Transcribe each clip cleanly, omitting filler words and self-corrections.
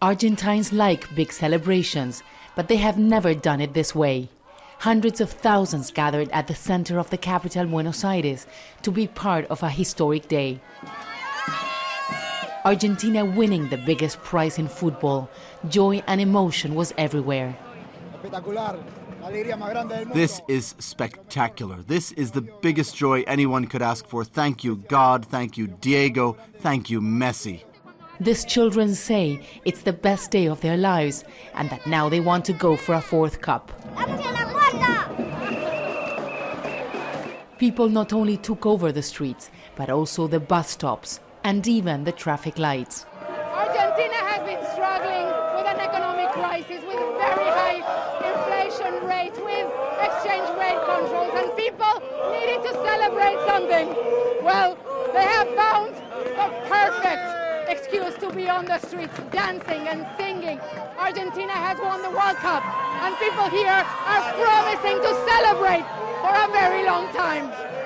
Argentines like big celebrations, but they have never done it this way. Hundreds of thousands gathered at the center of the capital, Buenos Aires, to be part of a historic day. Argentina winning the biggest prize in football, joy and emotion was everywhere. This is spectacular. This is the biggest joy anyone could ask for. Thank you, God. Thank you, Diego. Thank you, Messi. These children say it's the best day of their lives and that now they want to go for a fourth cup. People not only took over the streets, but also the bus stops and even the traffic lights. Argentina has been struggling with an economic crisis, with very high inflation rate, with exchange rate controls, and people needed to celebrate something. Well, they have found a perfect excuse to be on the streets dancing and singing. Argentina has won the World Cup, and people here are promising to celebrate for a very long time.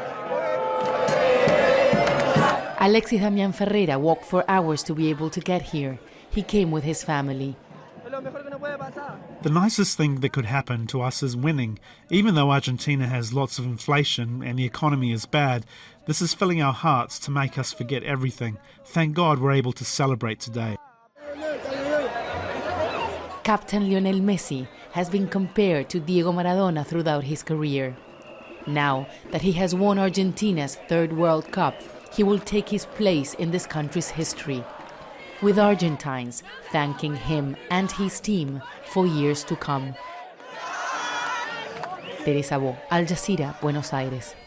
Alexis Damián Ferreira walked for hours to be able to get here. He came with his family. The nicest thing that could happen to us is winning. Even though Argentina has lots of inflation and the economy is bad, this is filling our hearts to make us forget everything. Thank God we're able to celebrate today. Captain Lionel Messi has been compared to Diego Maradona throughout his career. Now that he has won Argentina's third World Cup, he will take his place in this country's history, with Argentines thanking him and his team for years to come. Teresa Bo, Al Jazeera, Buenos Aires.